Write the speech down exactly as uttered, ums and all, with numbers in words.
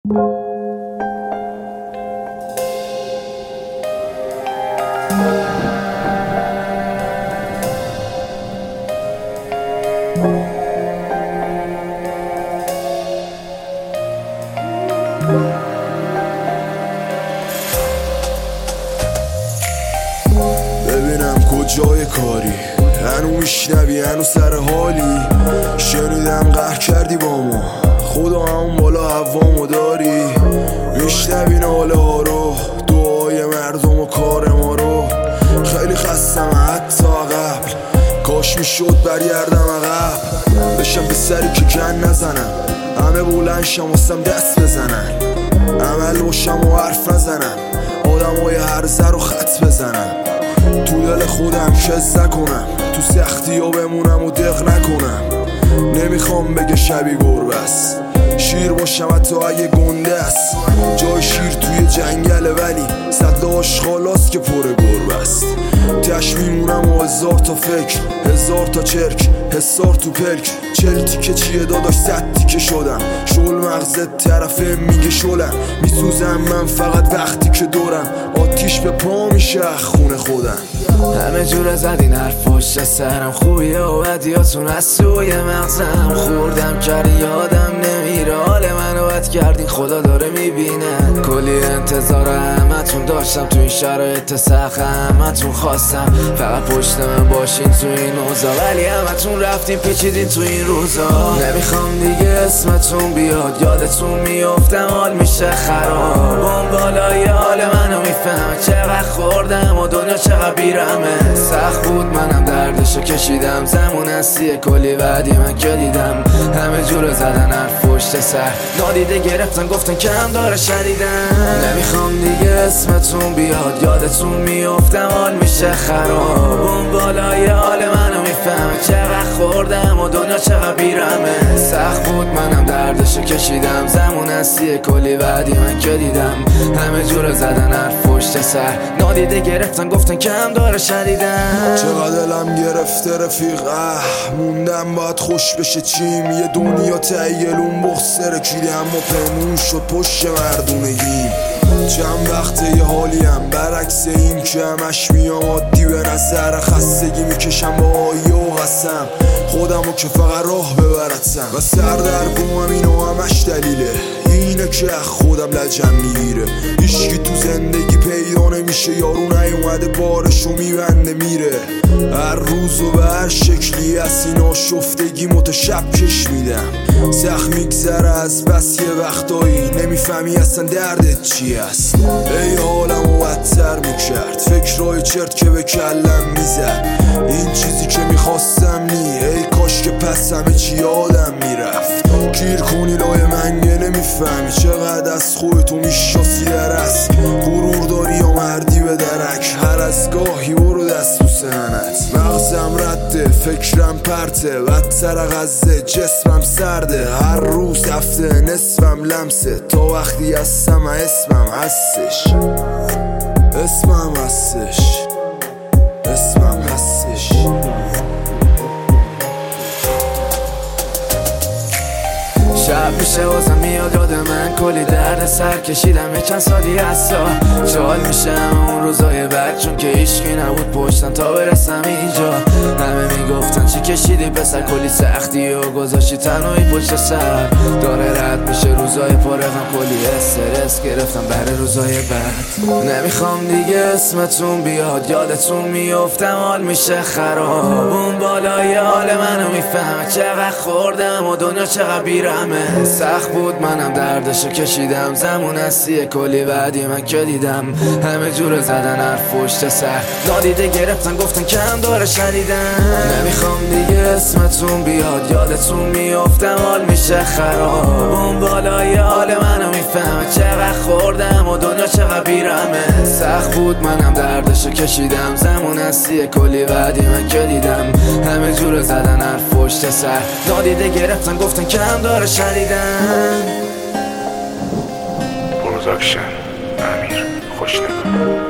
ببینم کجای کاری هنو میشنوی هنو سر حالی شنیدم قهر کردی با ما خدا همون بالا هوامو داری میشنوی ناله ها رو دعای مردم و کار ما رو خیلی خستم حتی قبل کاش میشد برگردم عقب بشم به سری که کن نزنم همه بلند شم واسم دست بزنن عمل باشم و حرف نزنم آدم های هرزه رو خط بزنم تو دل خودم کز نکنم تو سختی ها بمونم و دق نکنم نمیخوام بگه شبی گربه است شیر باشم حتی اگه گنده است جای شیر توی جنگله ولی صد آشغالاست که پر گربه است تش میمونم و هزار تا فکر هزار تا چرک حسار تو پلک چل تیکه چیه داداش صد تیکه شدم شل مغزت طرفه میگه شلم میسوزم من فقط وقتی که دورم آتیش به پا میشه خونه خودم همه جور زدین حرف پشت سرم خوبیه و بدیاتون از سوی مغزم خوردم کردی یادم نمیره حال منو بد کردین خدا داره میبینه کلی انتظار همتون داشتم تو این شرایط سخت همتون خواستم فقط پشت من باشین تو این اوضاع ولی همتون رفتین پیچیدین تو این روزا نمیخوام دیگه اسمتون بیاد یادتون میافتم حال میشه خراب اون بالای حال منو میفهم چقدر خوردم و دنیا چقدر بیرمه سخت بود منم دردشو کشیدم زمون هستیه کلی بعدی من که دیدم همه جور زدن حرف پشت سر نادیده گرفتن گفتن کم داره شدیدم نمیخوام دیگه اسمتون بیاد یادتون میافتم حال میشه خراب اون بالای حال منو میفهم چقدر خوردم و دنیا چقدر بیرمه سخت بود منم دردشو کشیدم زمون هستیه کلی بعدی من که دیدم همه جور زدن حرف پشت سر نادیده گرفتن گفتن کم داره شدیدم چقدر دلم گرفته رفیق اه موندم باید خوش بشه چیم یه دنیا تایلون بخصر کیلی اما پنون شد پشت مردونگیم چند وقته یه حالیم برعکس این که همش میام عادی به نظر خستگی میکشم با آیه و قسم خودمو که فقط راه ببرتم و سر در گوهم اینو همش دلیله اینه که خودم لجم میگیره هیچکی تو زندگی پیدا نمیشه یارو نیومده بارشو میبنده میره هر روز و به هر شکلی از این آشفتگی متشب کش میدم سخت میگذره از بس یه وقتایی نمیفهمی اصلا دردت چی است ای حالمو بدتر میکرد فکرهای چرت که به کلم میزد این چیزی که میخواستم نی ای کاش که پس همه چی یادم میرفت گیر کنی لای منگه نمیفهمی چقدر از خودتو میشاسی درست غرور داری یا مردی به درک هر از گاهی برو دست تو سنت مغزم رده فکرم پرته بدتر غزه جسمم سرده هر روز هفته نصفم لمسه تا وقتی هستم اسمم هستش اسمم هستش اسمم هستش شب میشه واسم میاد یاد من کلی درد سر کشیدم یه چند سالی هستا شال میشم اون روزای بعد چون که هیچکی نبود پشتم تا برسم اینجا همه میگفتن چی کشیدی پسر کلی سختی و گذاشتی تنهایی پشت سر داره رد میشه روزای پرغم کلی استرس گرفتم برای روزای بعد نمیخوام دیگه اسمتون بیاد یادتون میافتم حال میشه خراب اون بالای حال منو میفهم چقدر خوردم و دنیا چقدر بیرمه سخت بود منم دردشو کشیدم زمون هستیه کلی بعدی من که دیدم همه جور زدن حرف پشت سر نادیده گرفتن گفتن کم داره شدیدم نمیخوام دیگه اسمتون بیاد یادتون میافتم حال میشه خراب اون بالای حال منو میفهم چقدر خوردم و دنیا چقدر بیرمه سخت بود منم دردشو کشیدم زمون هستیه کلی بعدی من که دیدم همه جور زدن حرف پشت سر نادیده گرفتن گفتن کم داره شدیدم پروداکشن امیر خوشنگار